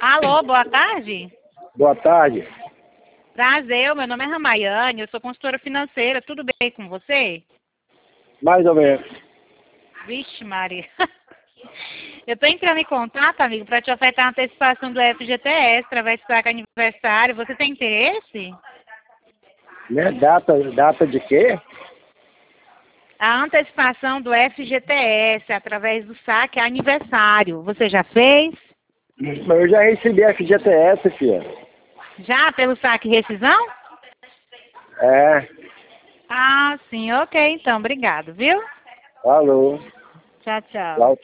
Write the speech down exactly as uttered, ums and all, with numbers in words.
Alô, boa tarde. Boa tarde. Prazer, meu nome é Ramayane, eu sou consultora financeira, tudo bem com você? Mais ou menos. Vixe, Maria. Eu tô entrando em contato, amigo, para te ofertar a antecipação do F G T S através do saque aniversário. Você tem interesse? Né? Data, data de quê? A antecipação do F G T S através do saque aniversário. Você já fez? Mas eu já recebi F G T S, filha. Já pelo saque rescisão? É. Ah, sim, ok, então, obrigado, viu? Alô. Tchau, tchau. Lá